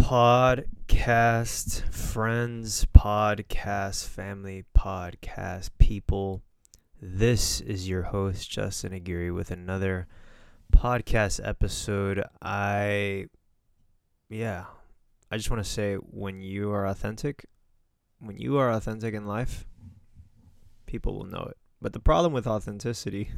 podcast friends, podcast family, podcast people. This is your host, Justin Aguirre, with another podcast episode. I just want to say when you are authentic in life, people will know it. But the problem with authenticity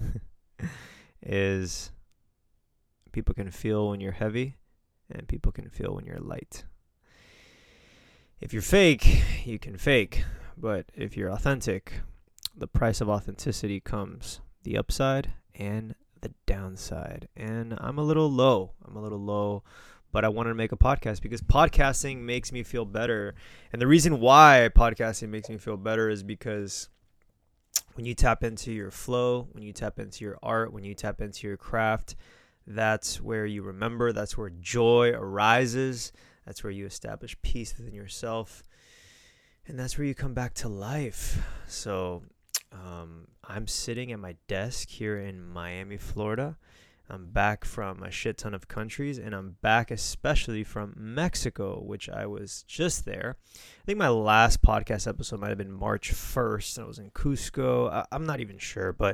is people can feel when you're heavy and people can feel when you're light. If you're fake, you can fake. But if you're authentic, the price of authenticity comes the upside and the downside. And I'm a little low, but I wanted to make a podcast because podcasting makes me feel better. And the reason why podcasting makes me feel better is because when you tap into your flow, when you tap into your art, when you tap into your craft, that's where you remember, that's where joy arises, that's where you establish peace within yourself, and that's where you come back to life. So I'm sitting at my desk here in Miami, Florida. I'm back from a shit ton of countries, and I'm back especially from Mexico, which I was just there. I think my last podcast episode might have been March 1st, and I was in Cusco. I'm not even sure, but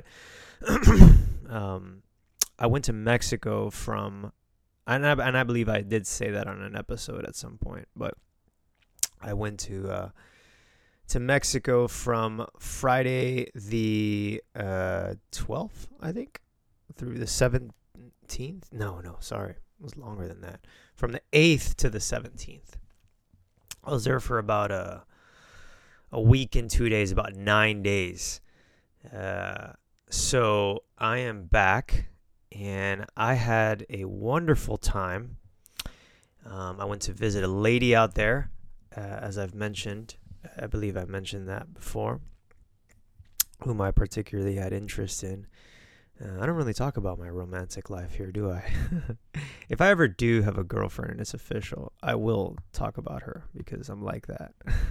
I went to Mexico and I believe I did say that on an episode at some point, but I went to Mexico from Friday the 12th, I think, through the 17th. No, sorry. It was longer than that. From the 8th to the 17th. I was there for about a week and 2 days, about 9 days. So I am back. And I had a wonderful time. I went to visit a lady out there, as I've mentioned. I believe I mentioned that before, whom I particularly had interest in. I don't really talk about my romantic life here, do I? If I ever do have a girlfriend and it's official, I will talk about her because I'm like that.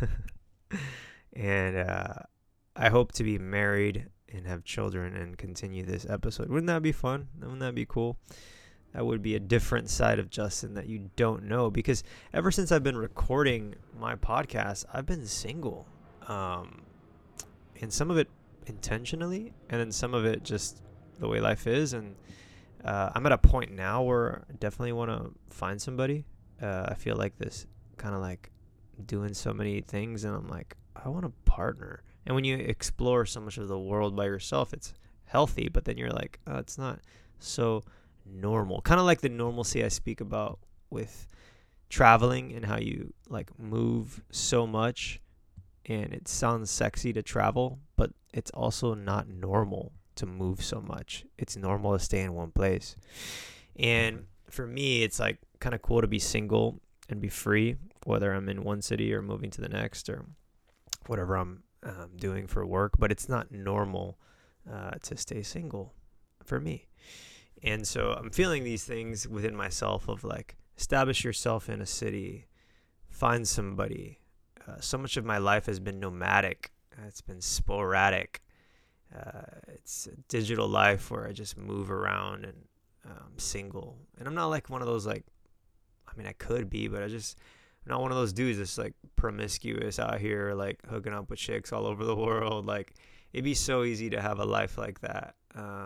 And I hope to be married and have children and continue this episode. Wouldn't that be fun? Wouldn't that be cool? That would be a different side of Justin that you don't know, because ever since I've been recording my podcast, I've been single. And some of it intentionally, and then some of it just the way life is. And I'm at a point now where I definitely want to find somebody. I feel like this kind of like doing so many things, and I'm like, I want a partner. And when you explore so much of the world by yourself, it's healthy, but then you're like, oh, it's not so normal. Kind of like the normalcy I speak about with traveling and how you like move so much, and it sounds sexy to travel, but it's also not normal to move so much. It's normal to stay in one place. And for me, it's like kind of cool to be single and be free, whether I'm in one city or moving to the next or whatever I'm doing for work, but it's not normal to stay single for me. And so I'm feeling these things within myself of like, establish yourself in a city, find somebody. So much of my life has been nomadic. It's been sporadic. It's a digital life where I just move around and I'm single. And I'm not like one of those like, I mean, I could be, but I'm not one of those dudes that's like promiscuous out here, like hooking up with chicks all over the world. Like, it'd be so easy to have a life like that.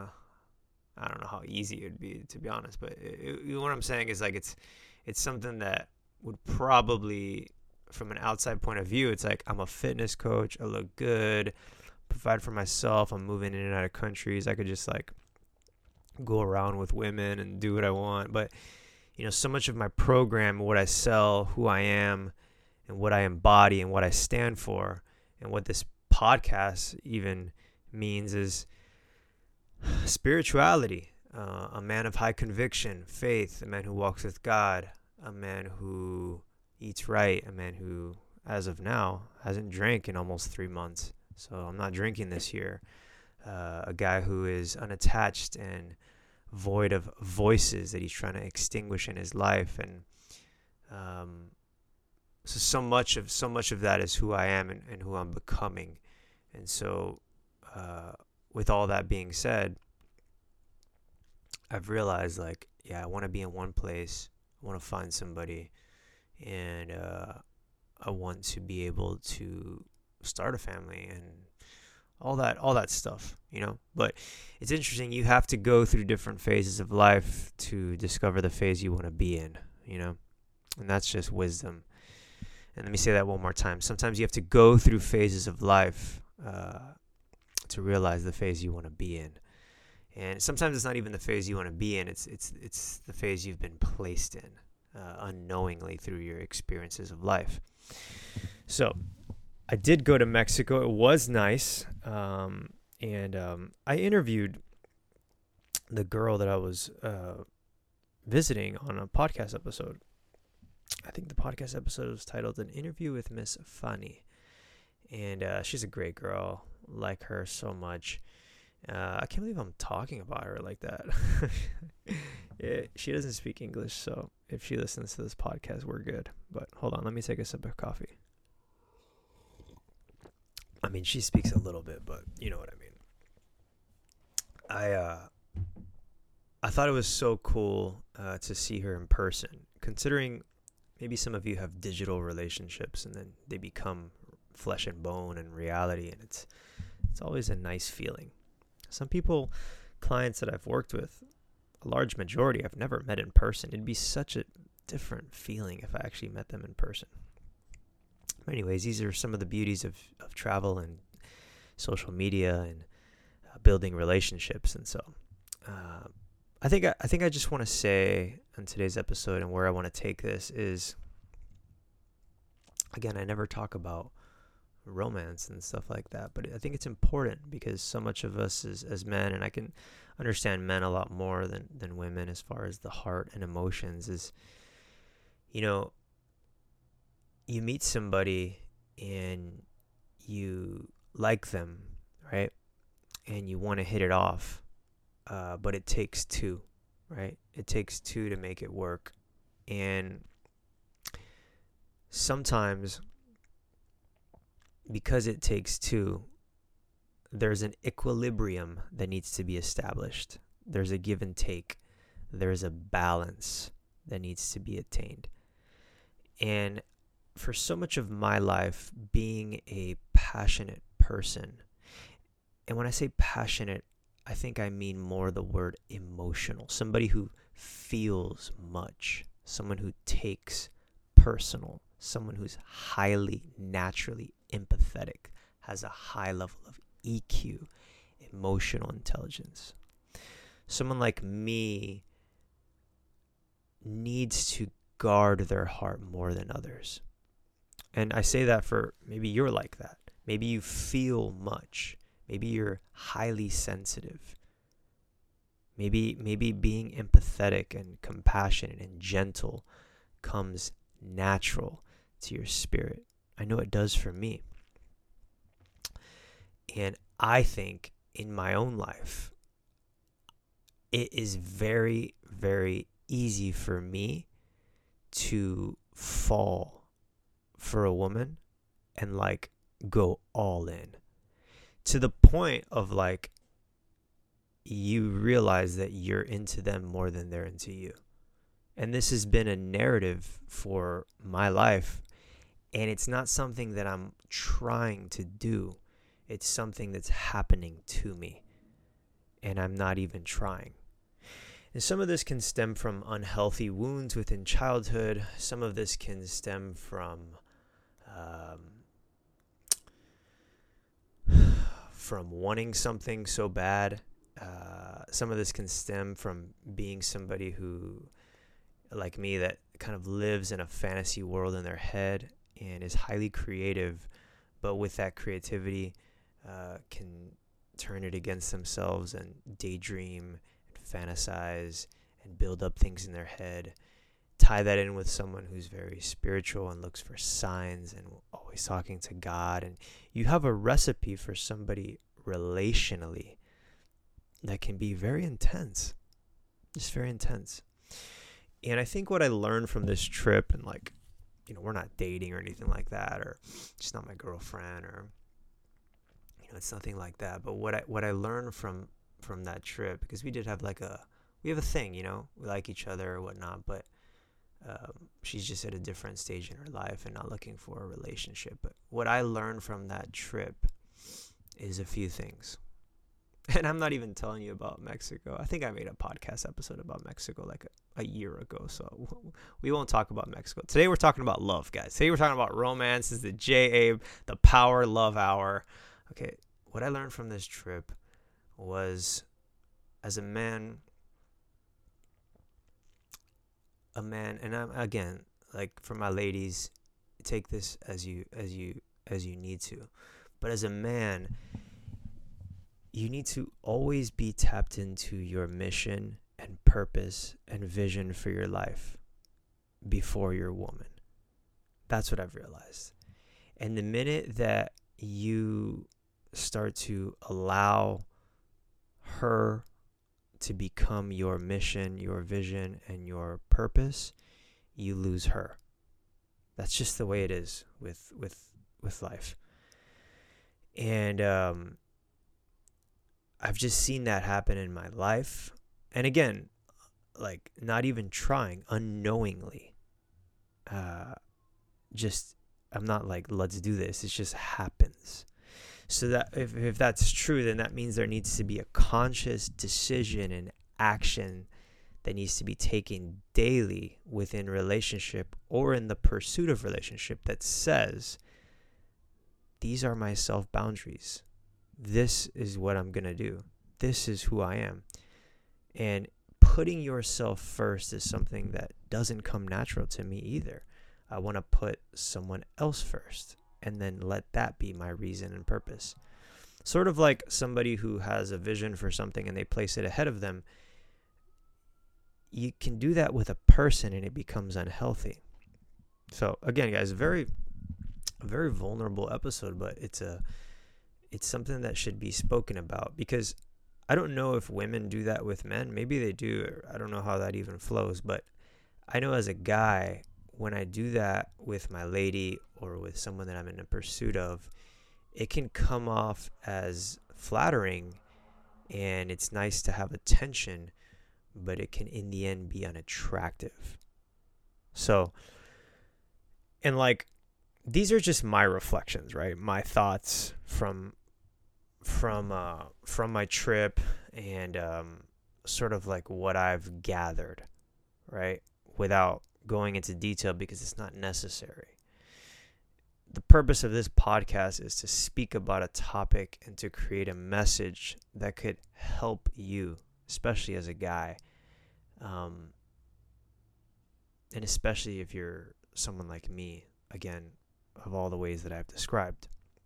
I don't know how easy it would be, to be honest, but what I'm saying is like, it's something that would probably, from an outside point of view, it's like, I'm a fitness coach. I look good, provide for myself. I'm moving in and out of countries. I could just like go around with women and do what I want. But you know, so much of my program, what I sell, who I am, and what I embody, and what I stand for, and what this podcast even means is spirituality. A man of high conviction, faith, a man who walks with God, a man who eats right, a man who, as of now, hasn't drank in almost 3 months. So I'm not drinking this year. A guy who is unattached and void of voices that he's trying to extinguish in his life. And so much of that is who I am and who I'm becoming. And so with all that being said, I've realized like, yeah, I want to be in one place. I want to find somebody, and I want to be able to start a family and all that stuff, But it's interesting. You have to go through different phases of life to discover the phase you want to be in, and that's just wisdom. And let me say that one more time. Sometimes you have to go through phases of life to realize the phase you want to be in. And sometimes it's not even the phase you want to be in. It's the phase you've been placed in unknowingly through your experiences of life. So I did go to Mexico. It was nice. And I interviewed the girl that I was visiting on a podcast episode. I think the podcast episode was titled An Interview with Miss Fanny. And she's a great girl. Like her so much. I can't believe I'm talking about her like that. She doesn't speak English, so if she listens to this podcast, we're good. But hold on, let me take a sip of coffee. I mean, she speaks a little bit, but you know what I mean. I thought it was so cool to see her in person, considering maybe some of you have digital relationships and then they become flesh and bone and reality, and it's always a nice feeling. Some people, clients that I've worked with, a large majority I've never met in person. It'd be such a different feeling if I actually met them in person. Anyways, these are some of the beauties of travel and social media and building relationships. And so I think I just want to say on today's episode, and where I want to take this is, again, I never talk about romance and stuff like that, but I think it's important because so much of us as men, and I can understand men a lot more than women as far as the heart and emotions, is, you meet somebody and you like them, right? And you want to hit it off, but it takes two, right? It takes two to make it work. And sometimes, because it takes two, there's an equilibrium that needs to be established. There's a give and take. There's a balance that needs to be attained. And for so much of my life, being a passionate person, and when I say passionate, I think I mean more the word emotional. Somebody who feels much, someone who takes personal, someone who's highly naturally empathetic, has a high level of EQ, emotional intelligence. Someone like me needs to guard their heart more than others. And I say that for maybe you're like that. Maybe you feel much. Maybe you're highly sensitive. Maybe being empathetic and compassionate and gentle comes natural to your spirit. I know it does for me. And I think in my own life, it is very, very easy for me to fall for a woman and go all in, to the point of you realize that you're into them more than they're into you. And this has been a narrative for my life, and it's not something that I'm trying to do. It's something that's happening to me, and I'm not even trying. And some of this can stem from unhealthy wounds within childhood. Some of this can stem from wanting something so bad. Some of this can stem from being somebody who, like me, that kind of lives in a fantasy world in their head and is highly creative, but with that creativity can turn it against themselves and daydream and fantasize and build up things in their head. Tie that in with someone who's very spiritual and looks for signs and always talking to God, and you have a recipe for somebody relationally that can be very intense, just very intense. And I think what I learned from this trip, and we're not dating or anything like that, or she's not my girlfriend, or it's nothing like that. But what I learned from that trip, because we did have we have a thing, we like each other or whatnot, but She's just at a different stage in her life and not looking for a relationship. But what I learned from that trip is a few things. And I'm not even telling you about Mexico. I think I made a podcast episode about Mexico like a year ago. So we won't talk about Mexico. Today we're talking about love, guys. Today we're talking about romance. This is the J. Abe, the Power Love Hour. Okay, what I learned from this trip was, as a man, and I'm, again, like, for my ladies, take this as you need to. But as a man, you need to always be tapped into your mission and purpose and vision for your life before your woman. That's what I've realized. And the minute that you start to allow her to become your mission, your vision, and your purpose, you lose her. That's just the way it is with life. And I've just seen that happen in my life. And again, like, not even trying, unknowingly. I'm not like, let's do this. It just happens. So that if that's true, then that means there needs to be a conscious decision and action that needs to be taken daily within relationship or in the pursuit of relationship that says, these are my self-boundaries. This is what I'm going to do. This is who I am. And putting yourself first is something that doesn't come natural to me either. I want to put someone else first and then let that be my reason and purpose. Sort of like somebody who has a vision for something and they place it ahead of them. You can do that with a person and it becomes unhealthy. So again, guys, a very vulnerable episode, but it's something that should be spoken about, because I don't know if women do that with men. Maybe they do. I don't know how that even flows, but I know as a guy, when I do that with my lady or with someone that I'm in a pursuit of, it can come off as flattering and it's nice to have attention, but it can in the end be unattractive. So, and like, these are just my reflections, right? My thoughts from my trip and sort of like what I've gathered, right? Without going into detail, because it's not necessary. The purpose of this podcast is to speak about a topic and to create a message that could help you, especially as a guy, and especially if you're someone like me, again, of all the ways that I've described.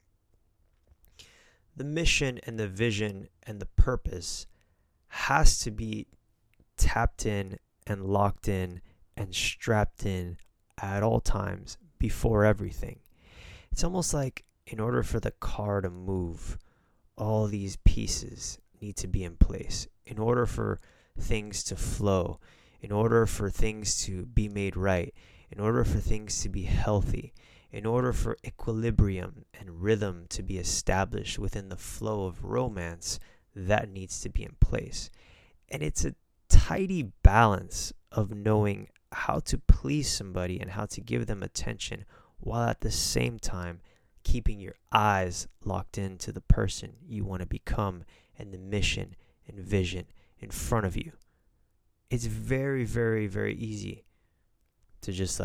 The mission and the vision and the purpose has to be tapped in and locked in and strapped in at all times before everything. It's almost like, in order for the car to move, all these pieces need to be in place. In order for things to flow, in order for things to be made right, in order for things to be healthy, in order for equilibrium and rhythm to be established within the flow of romance, that needs to be in place. And it's a tidy balance of knowing how to please somebody and how to give them attention, while at the same time keeping your eyes locked into the person you want to become and the mission and vision in front of you. It's very, very, very easy to just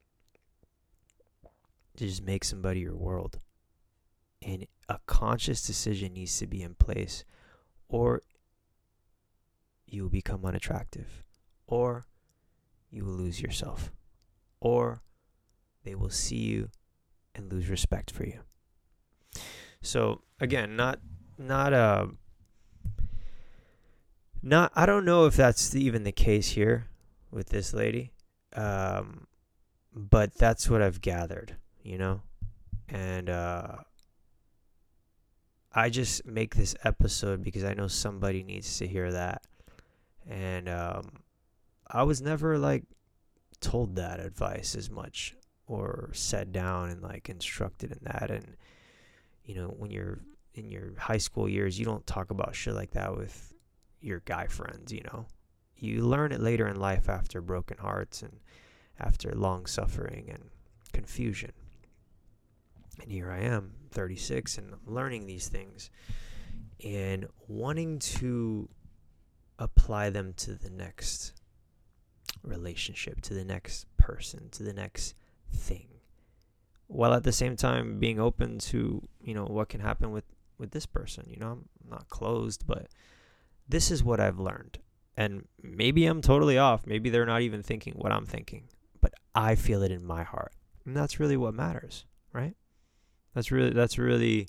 make somebody your world. And a conscious decision needs to be in place, or you will become unattractive, or you will lose yourself, or they will see you and lose respect for you. So again, I don't know if that's even the case here with this lady, but that's what I've gathered, and I just make this episode because I know somebody needs to hear that. And I was never told that advice as much, or sat down and instructed in that. And when you're in your high school years, you don't talk about shit like that with your guy friends. You learn it later in life after broken hearts and after long suffering and confusion. And here I am, 36, and I'm learning these things and wanting to apply them to the next relationship, to the next person, to the next thing, while at the same time being open to, what can happen with this person. I'm not closed, but this is what I've learned. And maybe I'm totally off. Maybe they're not even thinking what I'm thinking, but I feel it in my heart. And that's really what matters, right? That's really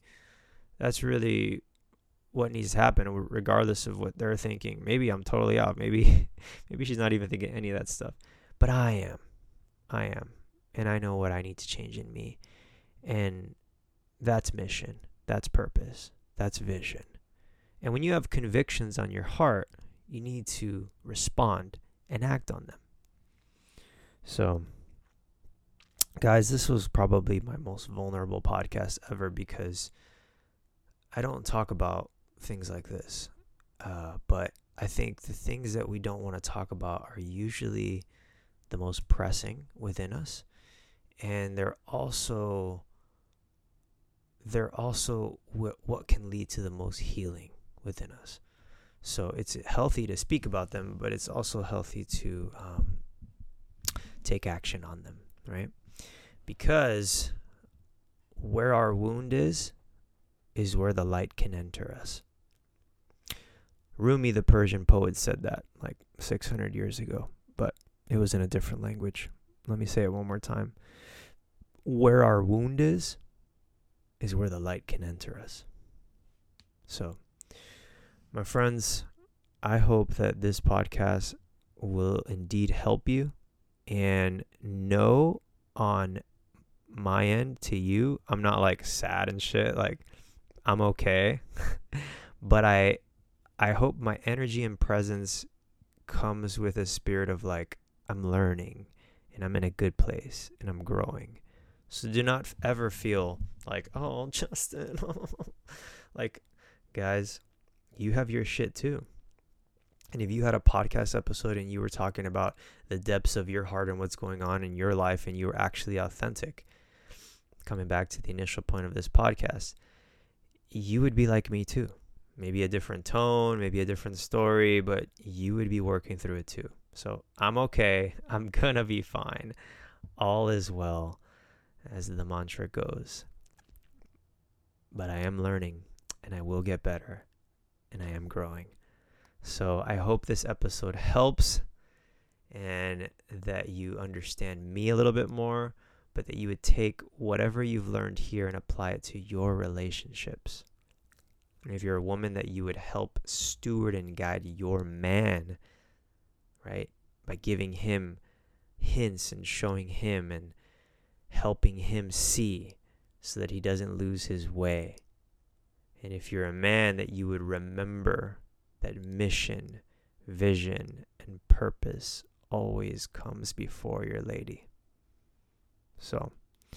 what needs to happen, regardless of what they're thinking. Maybe I'm totally off. Maybe she's not even thinking any of that stuff. But I am. And I know what I need to change in me. And that's mission. That's purpose. That's vision. And when you have convictions on your heart, you need to respond and act on them. So, guys, this was probably my most vulnerable podcast ever, because I don't talk about things like this. But I think the things that we don't want to talk about are usually the most pressing within us. And they're also what can lead to the most healing within us. So it's healthy to speak about them, but it's also healthy to take action on them, right? Because where our wound is where the light can enter us. Rumi, the Persian poet, said that like 600 years ago, but it was in a different language. Let me say it one more time. Where our wound is where the light can enter us. So, my friends, I hope that this podcast will indeed help you. And know on my end to you, I'm not like sad and shit. Like, I'm okay. But I hope my energy and presence comes with a spirit of like, I'm learning and I'm in a good place and I'm growing. So do not ever feel like, oh, Justin. Like, guys, you have your shit too. And if you had a podcast episode and you were talking about the depths of your heart and what's going on in your life, and you were actually authentic, coming back to the initial point of this podcast, you would be like me too. Maybe a different tone, maybe a different story, but you would be working through it too. So I'm okay. I'm gonna be fine. All is well, as the mantra goes. But I am learning, and I will get better, and I am growing. So I hope this episode helps, and that you understand me a little bit more, but that you would take whatever you've learned here and apply it to your relationships. And if you're a woman, that you would help steward and guide your man, right? By giving him hints and showing him and helping him see, so that he doesn't lose his way. And if you're a man, that you would remember that mission, vision, and purpose always comes before your lady. So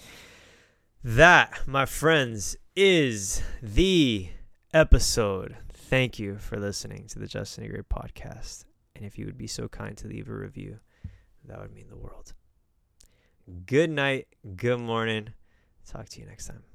that, my friends, is the episode. Thank you for listening to the Justin E. Gray podcast. And if you would be so kind to leave a review, that would mean the world. Good night. Good morning. Talk to you next time.